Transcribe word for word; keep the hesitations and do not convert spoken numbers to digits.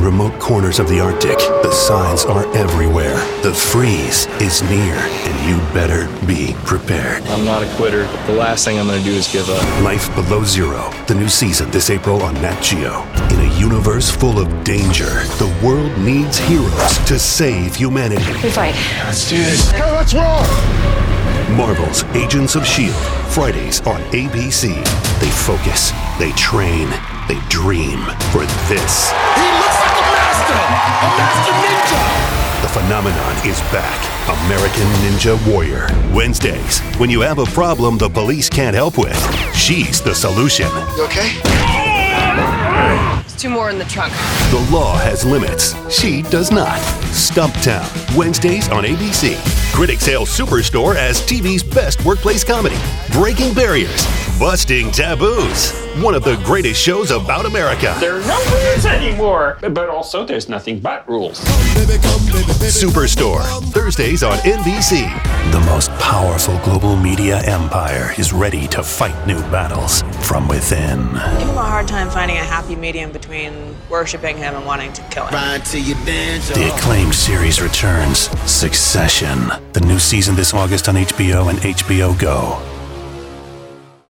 remote corners of the Arctic, the signs are everywhere. The freeze is near, and you better be prepared. I'm not a quitter. The last thing I'm going to do is give up. Life Below Zero, the new season this April on Nat Geo. In a universe full of danger, the world needs heroes to save humanity. We fight. Let's do this. Hey, let's roll! Marvel's Agents of S H I E L D, Fridays on A B C. They focus, they train, they dream for this. He looks like a master! A master ninja! The phenomenon is back. American Ninja Warrior. Wednesdays, when you have a problem the police can't help with, she's the solution. You okay? There's two more in the trunk. The law has limits. She does not. Stumptown. Wednesdays on A B C. Critics hail Superstore as T V's best workplace comedy. Breaking barriers. Busting taboos. One of the greatest shows about America. There are no rules anymore, but also there's nothing but rules. Superstore. Thursdays on N B C. The most powerful global media empire is ready to fight new battles from within. Give him a hard time finding a happy medium between worshiping him and wanting to kill him. The acclaimed series returns. Succession. The new season this August on H B O and H B O Go.